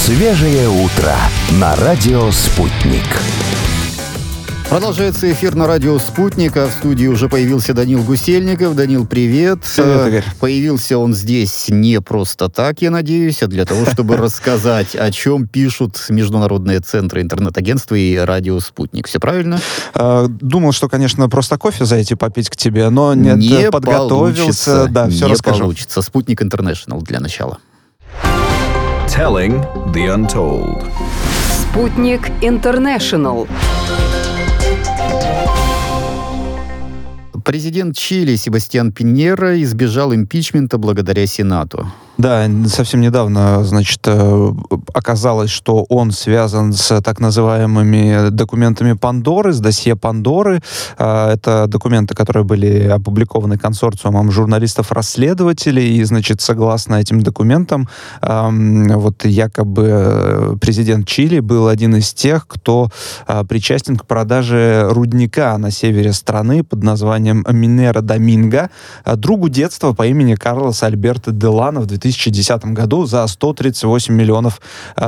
Свежее утро на радио «Спутник». Продолжается эфир на радио «Спутник», а в студии уже появился Данил Гусельников. Данил, привет. Привет, Игорь. Появился он здесь не просто так, я надеюсь, а для того, чтобы рассказать, о чем пишут международные центры, интернет-агентства и радио «Спутник». Все правильно? Думал, что, конечно, просто кофе зайти попить к тебе, но нет, не подготовился. Да, все расскажу. Не получится. «Спутник Интернешнл» для начала. Telling the Untold. «Спутник Интернешнл». Президент Чили Себастьян Пиньера избежал импичмента благодаря Сенату. Да, совсем недавно, оказалось, что он связан с так называемыми документами Пандоры, с досье Пандоры. Это документы, которые были опубликованы консорциумом журналистов-расследователей, и, согласно этим документам, якобы президент Чили был один из тех, кто причастен к продаже рудника на севере страны под названием Минера Доминго другу детства по имени Карлос Альберто Делано в 2010 году за $138 миллионов.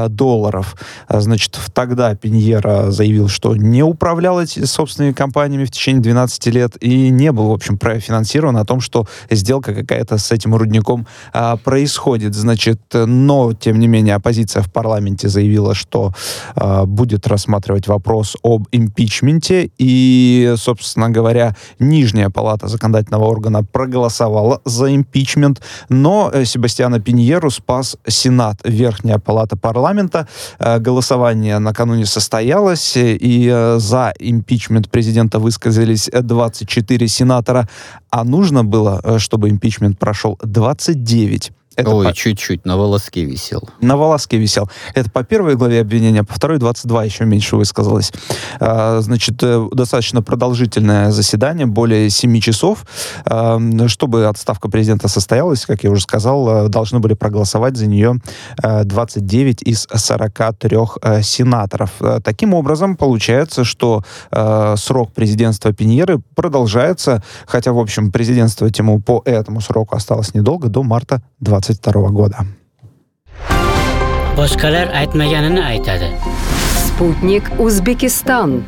Тогда Пиньера заявил, что не управлял собственными компаниями в течение 12 лет и не был, в общем, профинансирован о том, что сделка какая-то с этим рудником происходит. Но, тем не менее, оппозиция в парламенте заявила, что будет рассматривать вопрос об импичменте, и, собственно говоря, нижняя палата законодательного органа проголосовала за импичмент, но Себастьяна Пиньеру спас Сенат, верхняя палата парламента. Голосование накануне состоялось, и за импичмент президента высказались 24 сенатора, а нужно было, чтобы импичмент прошел 29. Чуть-чуть, на волоске висел. На волоске висел. Это по первой главе обвинения, по второй 22 еще меньше высказалось. Достаточно продолжительное заседание, более 7 часов. Чтобы отставка президента состоялась, как я уже сказал, должны были проголосовать за нее 29 из 43 сенаторов. Таким образом, получается, что срок президентства Пиньеры продолжается, хотя, в общем, президентствовать ему по этому сроку осталось недолго, до марта 2022 года. Boshqalar aytmaganini aytadi. «Спутник Узбекистан».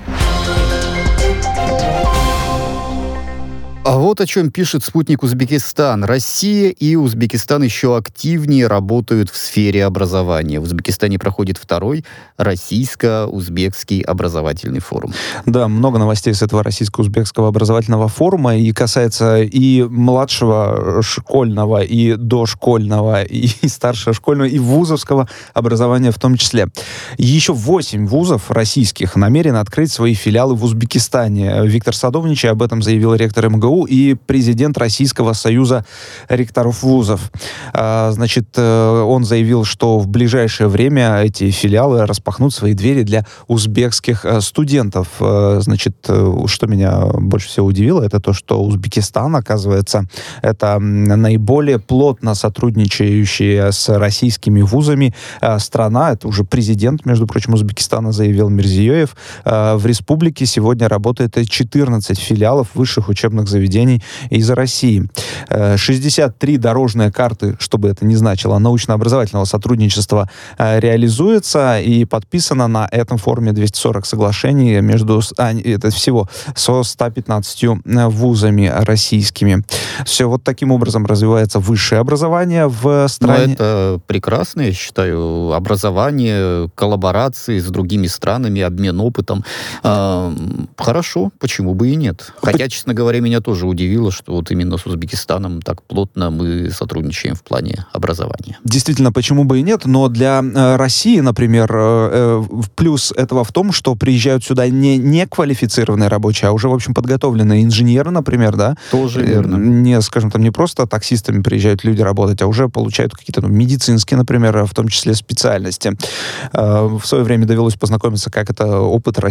А вот о чем пишет «Спутник Узбекистан». Россия и Узбекистан еще активнее работают в сфере образования. В Узбекистане проходит второй российско-узбекский образовательный форум. Да, много новостей с этого российско-узбекского образовательного форума, и касается и младшего школьного, и дошкольного, и старшего школьного, и вузовского образования в том числе. Еще 8 вузов российских намерены открыть свои филиалы в Узбекистане. Виктор Садовничий об этом заявил ректор МГУ и президент Российского союза ректоров вузов. Он заявил, что в ближайшее время эти филиалы распахнут свои двери для узбекских студентов. Что меня больше всего удивило, это то, что Узбекистан, оказывается, это наиболее плотно сотрудничающая с российскими вузами страна. Это уже президент, между прочим, Узбекистана заявил Мирзиёев. В республике сегодня работает 14 филиалов высших учебных заведений из России. 63 дорожные карты, чтобы это ни значило, научно-образовательного сотрудничества реализуется, и подписано на этом форуме 240 соглашений это всего со 115 вузами российскими. Все вот таким образом развивается высшее образование в стране. Но это прекрасно, я считаю. Образование, коллаборации с другими странами, обмен опытом. Хорошо, почему бы и нет. Хотя, честно говоря, меня тоже удивило, что вот именно с Узбекистаном так плотно мы сотрудничаем в плане образования. Действительно, почему бы и нет, но для России, например, плюс этого в том, что приезжают сюда не квалифицированные рабочие, а уже, в общем, подготовленные инженеры, например, да? Тоже верно. Не, скажем, там не просто таксистами приезжают люди работать, а уже получают какие-то медицинские, например, в том числе специальности. В свое время довелось познакомиться, как это опыт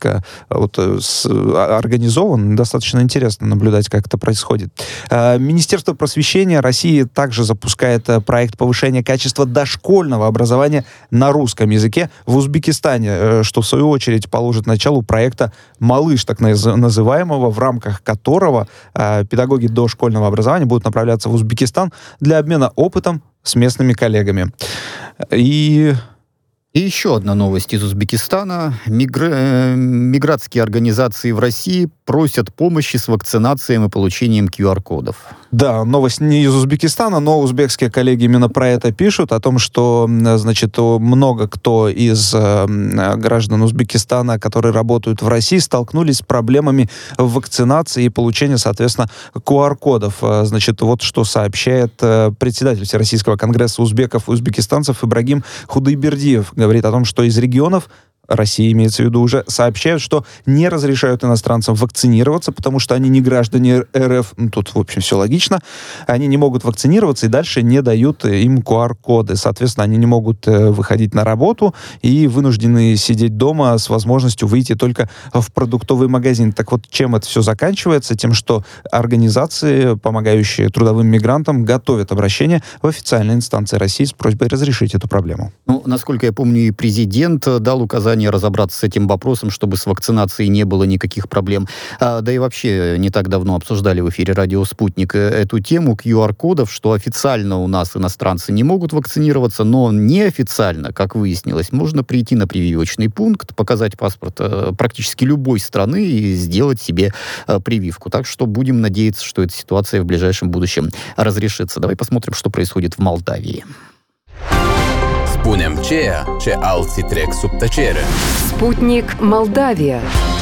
организован. Достаточно интересно наблюдать, как это происходит. Министерство просвещения России также запускает проект повышения качества дошкольного образования на русском языке в Узбекистане, что в свою очередь положит началу проекта «Малыш», так называемого, в рамках которого педагоги дошкольного образования будут направляться в Узбекистан для обмена опытом с местными коллегами. И И еще одна новость из Узбекистана. Мигрантские организации в России просят помощи с вакцинацией и получением QR-кодов. Да, новость не из Узбекистана, но узбекские коллеги именно про это пишут, о том, что, значит, много кто из граждан Узбекистана, которые работают в России, столкнулись с проблемами вакцинации и получения, соответственно, QR-кодов. Значит, вот что сообщает председатель Всероссийского конгресса узбеков и узбекистанцев Ибрагим Худайбердиев. Говорит о том, что из регионов России, имеется в виду, уже сообщают, что не разрешают иностранцам вакцинироваться, потому что они не граждане РФ. Ну, тут, в общем, все логично. Они не могут вакцинироваться и дальше не дают им QR-коды. Соответственно, они не могут выходить на работу и вынуждены сидеть дома с возможностью выйти только в продуктовый магазин. Так вот, чем это все заканчивается? Тем, что организации, помогающие трудовым мигрантам, готовят обращение в официальные инстанции России с просьбой разрешить эту проблему. Ну, насколько я помню, и президент дал указание разобраться с этим вопросом, чтобы с вакцинацией не было никаких проблем. Да и вообще не так давно обсуждали в эфире «Радио Спутник» эту тему QR-кодов, что официально у нас иностранцы не могут вакцинироваться, но неофициально, как выяснилось, можно прийти на прививочный пункт, показать паспорт практически любой страны и сделать себе прививку. Так что будем надеяться, что эта ситуация в ближайшем будущем разрешится. Давай посмотрим, что происходит в Молдавии. Spunem ceea ce alții trec sub tăcere. Спутник Молдавия.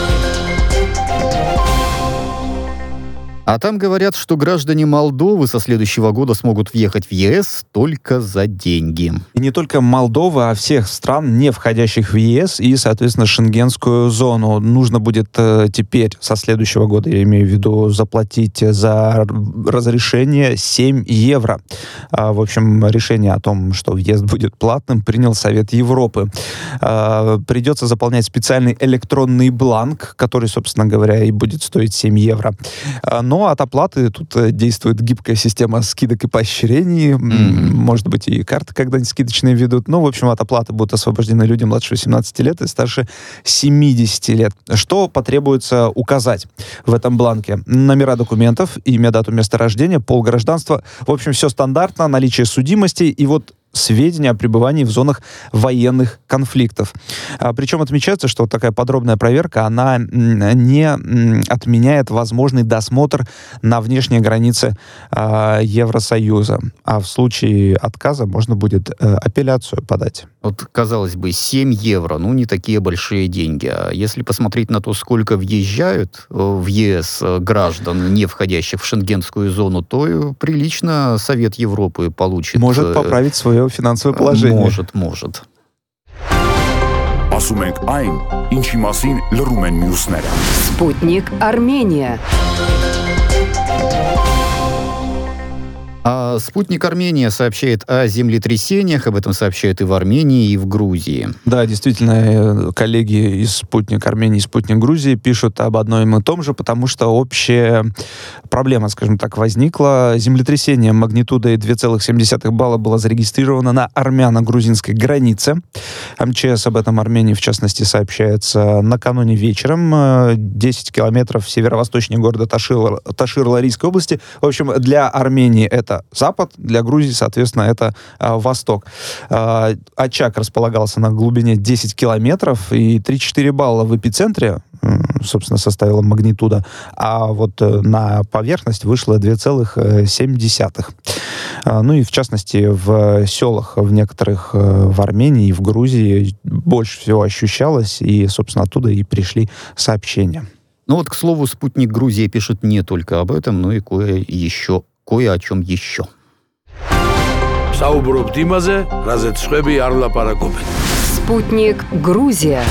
А там говорят, что граждане Молдовы со следующего года смогут въехать в ЕС только за деньги. И не только Молдова, а всех стран, не входящих в ЕС и, соответственно, шенгенскую зону. Нужно будет теперь, со следующего года, я имею в виду, заплатить за разрешение 7 евро. В общем, решение о том, что въезд будет платным, принял Совет Европы. Придется заполнять специальный электронный бланк, который, собственно говоря, и будет стоить 7 евро. Но от оплаты тут действует гибкая система скидок и поощрений. Может быть, и карты когда-нибудь скидочные ведут. Ну, в общем, от оплаты будут освобождены люди младше 18 лет и старше 70 лет. Что потребуется указать в этом бланке? Номера документов, имя, дату, место рождения, пол, гражданство. В общем, все стандартно, наличие судимости и вот сведения о пребывании в зонах военных конфликтов. Причем отмечается, что вот такая подробная проверка, она не отменяет возможный досмотр на внешней границе Евросоюза. А в случае отказа можно будет апелляцию подать. Вот, казалось бы, 7 евро, ну, не такие большие деньги. А если посмотреть на то, сколько въезжают в ЕС граждан, не входящих в шенгенскую зону, то прилично Совет Европы получит. Может поправить свое финансовое положение. Может. Ասում ենք այն, ինչի մասին լռում են մյուսները։ Спутник Армения. А «Спутник Армения» сообщает о землетрясениях, об этом сообщают и в Армении, и в Грузии. Да, действительно, коллеги из «Спутник Армении» и «Спутник Грузии» пишут об одном и том же, потому что общая проблема, скажем так, возникла. Землетрясение магнитудой 2,7 балла было зарегистрировано на армяно-грузинской границе. МЧС об этом Армении, в частности, сообщается накануне вечером. 10 километров северо-восточнее города Ташир Ларийской области. В общем, для Армении это запад, для Грузии, соответственно, это восток. Очаг располагался на глубине 10 километров, и 3-4 балла в эпицентре, собственно, составила магнитуда, а вот на поверхность вышло 2,7. Ну и, в частности, в селах в некоторых в Армении и в Грузии больше всего ощущалось, и, собственно, оттуда и пришли сообщения. Ну вот, к слову, «Спутник Грузии» пишет не только об этом, но и кое о чем еще. Спутник Грузия.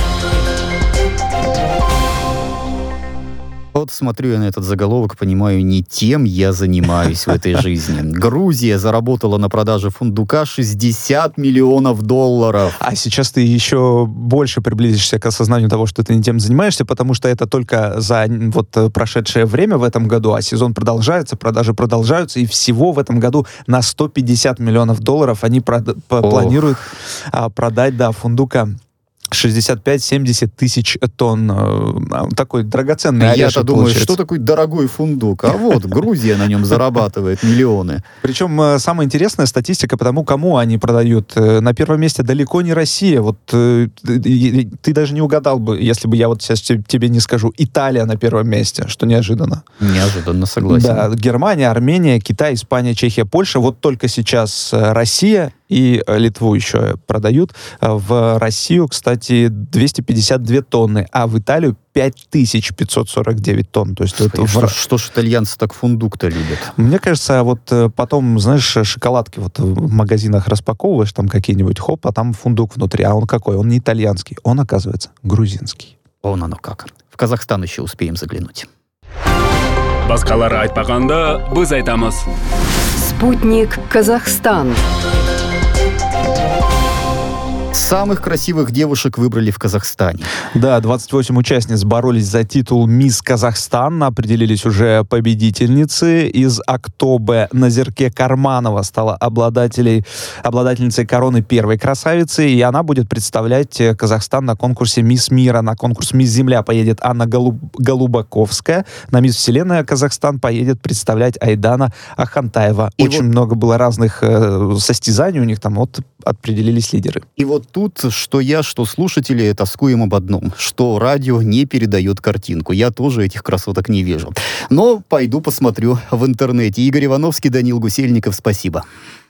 Вот смотрю я на этот заголовок, понимаю, не тем я занимаюсь в этой жизни. Грузия заработала на продаже фундука $60 миллионов. А сейчас ты еще больше приблизишься к осознанию того, что ты не тем занимаешься, потому что это только за вот прошедшее время в этом году, а сезон продолжается, продажи продолжаются, и всего в этом году на $150 миллионов они планируют продать, фундука. 65-70 тысяч тонн. Такой драгоценный орешек Я-то думаю, получается. что такой дорогой фундук? А вот, Грузия на нем зарабатывает миллионы. Причем самая интересная статистика по тому, кому они продают. На первом месте далеко не Россия. Вот ты даже не угадал бы, если бы я вот сейчас тебе не скажу. Италия на первом месте, что неожиданно. Неожиданно, согласен. Да, Германия, Армения, Китай, Испания, Чехия, Польша. Вот только сейчас Россия и Литву еще продают. В Россию, кстати, 252 тонны, а в Италию 5549 тонн. То есть это Что ж итальянцы так фундук-то любят? Мне кажется, вот потом, знаешь, шоколадки вот в магазинах распаковываешь, там какие-нибудь, хоп, а там фундук внутри. А он какой? Он не итальянский, он, оказывается, грузинский. Вон оно как. В Казахстан еще успеем заглянуть. Басқалар айтпағанда біз айтамыз. Спутник Казахстан. Самых красивых девушек выбрали в Казахстане. Да, 28 участниц боролись за титул «Мисс Казахстан». Определились уже победительницы. Из Актобе Назерке Карманова стала обладательницей короны первой красавицы. И она будет представлять Казахстан на конкурсе «Мисс Мира». На конкурс «Мисс Земля» поедет Анна Голубаковская. На «Мисс Вселенная» Казахстан поедет представлять Айдана Ахантаева. И Очень много было разных состязаний у них там. Вот определились лидеры. И вот тут, что я, что слушатели тоскуем об одном, что радио не передает картинку. Я тоже этих красоток не вижу. Но пойду посмотрю в интернете. Игорь Ивановский, Данил Гусельников, спасибо.